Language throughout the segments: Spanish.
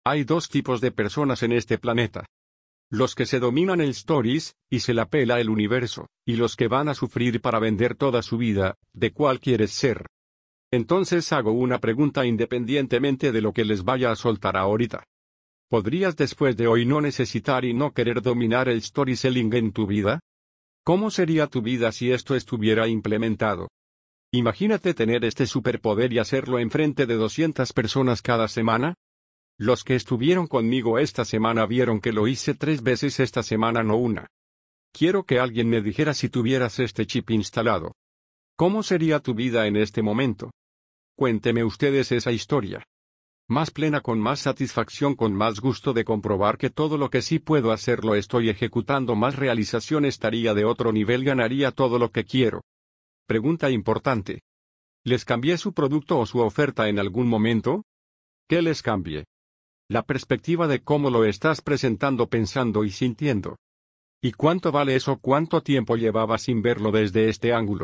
Hay dos tipos de personas en este planeta. Los que se dominan el stories, y se la pela el universo, y los que van a sufrir para vender toda su vida, ¿de cuál quieres ser? Entonces hago una pregunta independientemente de lo que les vaya a soltar ahorita. ¿Podrías después de hoy no necesitar y no querer dominar el storytelling en tu vida? ¿Cómo sería tu vida si esto estuviera implementado? Imagínate tener este superpoder y hacerlo enfrente de 200 personas cada semana. Los que estuvieron conmigo esta semana vieron que lo hice 3 veces esta semana, no una. Quiero que alguien me dijera si tuvieras este chip instalado. ¿Cómo sería tu vida en este momento? Cuénteme ustedes esa historia. Más plena, con más satisfacción, con más gusto de comprobar que todo lo que sí puedo hacer lo estoy ejecutando, más realización, estaría de otro nivel, ganaría todo lo que quiero. Pregunta importante. ¿Les cambié su producto o su oferta en algún momento? ¿Qué les cambié? La perspectiva de cómo lo estás presentando, pensando y sintiendo. ¿Y cuánto vale eso? ¿Cuánto tiempo llevaba sin verlo desde este ángulo?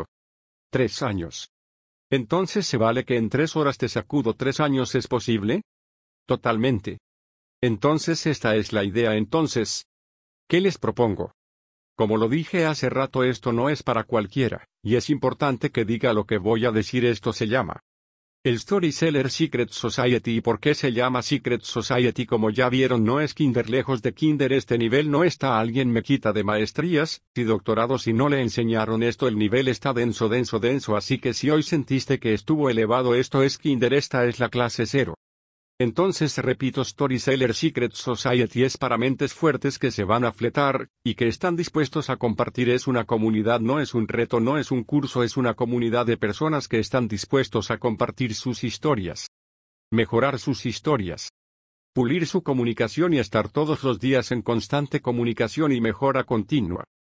3 años. Entonces, ¿se vale que en 3 horas te sacudo 3 años? ¿Es posible? Totalmente. Entonces esta es la idea. Entonces, ¿qué les propongo? Como lo dije hace rato, esto no es para cualquiera, y es importante que diga lo que voy a decir. Esto se llama el Storyseller Secret Society. ¿Y por qué se llama Secret Society? Como ya vieron, no es kinder, lejos de kinder. Este nivel no está. Alguien me quita de maestrías y doctorados y no le enseñaron esto. El nivel está denso, denso, denso. Así que si hoy sentiste que estuvo elevado, esto es kinder. Esta es la clase 0. Entonces repito, Storyseller Secret Society es para mentes fuertes que se van a fletar, y que están dispuestos a compartir. Es una comunidad, no es un reto, no es un curso, es una comunidad de personas que están dispuestos a compartir sus historias. Mejorar sus historias. Pulir su comunicación y estar todos los días en constante comunicación y mejora continua.